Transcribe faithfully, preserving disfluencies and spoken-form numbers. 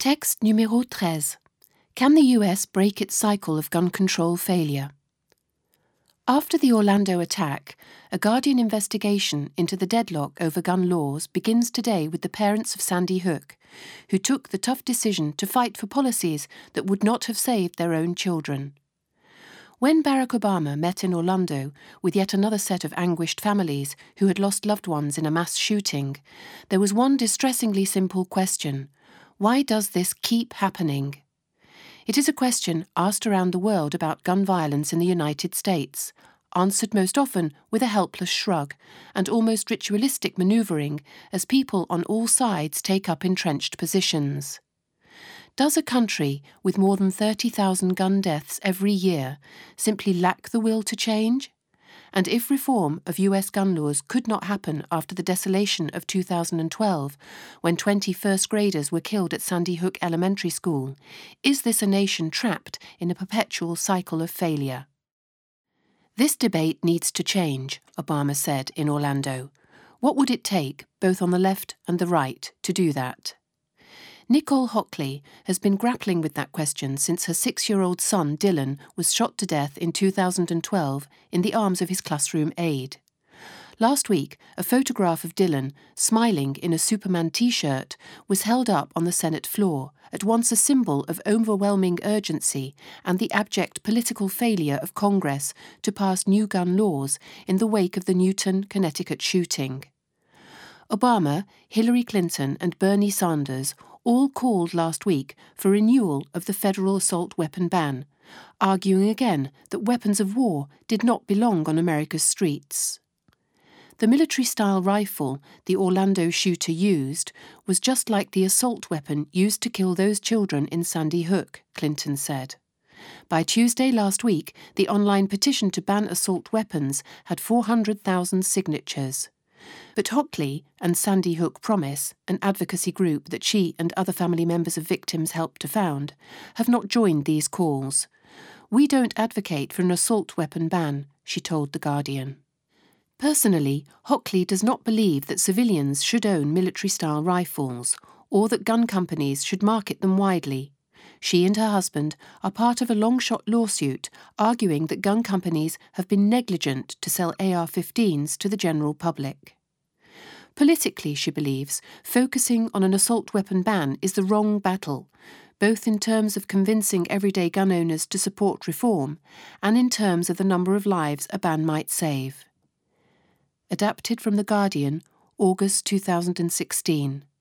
Texte numéro treize. Can the U S break its cycle of gun control failure? After the Orlando attack, a Guardian investigation into the deadlock over gun laws begins today with the parents of Sandy Hook, who took the tough decision to fight for policies that would not have saved their own children. When Barack Obama met in Orlando with yet another set of anguished families who had lost loved ones in a mass shooting, there was one distressingly simple question: why does this keep happening? It is a question asked around the world about gun violence in the United States, answered most often with a helpless shrug and almost ritualistic manoeuvring as people on all sides take up entrenched positions. Does a country with more than thirty thousand gun deaths every year simply lack the will to change? And if reform of U S gun laws could not happen after the desolation of two thousand twelve, when twenty first graders were killed at Sandy Hook Elementary School, is this a nation trapped in a perpetual cycle of failure? This debate needs to change, Obama said in Orlando. What would it take, both on the left and the right, to do that? Nicole Hockley has been grappling with that question since her six-year-old son, Dylan, was shot to death in two thousand twelve in the arms of his classroom aide. Last week, a photograph of Dylan, smiling in a Superman T-shirt, was held up on the Senate floor, at once a symbol of overwhelming urgency and the abject political failure of Congress to pass new gun laws in the wake of the Newton, Connecticut shooting. Obama, Hillary Clinton and Bernie Sanders all called last week for renewal of the federal assault weapon ban, arguing again that weapons of war did not belong on America's streets. The military-style rifle the Orlando shooter used was just like the assault weapon used to kill those children in Sandy Hook, Clinton said. By Tuesday last week, the online petition to ban assault weapons had four hundred thousand signatures. But Hockley and Sandy Hook Promise, an advocacy group that she and other family members of victims helped to found, have not joined these calls. We don't advocate for an assault weapon ban, she told The Guardian. Personally, Hockley does not believe that civilians should own military-style rifles, or that gun companies should market them widely. She and her husband are part of a long-shot lawsuit arguing that gun companies have been negligent to sell A R fifteens to the general public. Politically, she believes, focusing on an assault weapon ban is the wrong battle, both in terms of convincing everyday gun owners to support reform and in terms of the number of lives a ban might save. Adapted from The Guardian, August two thousand sixteen.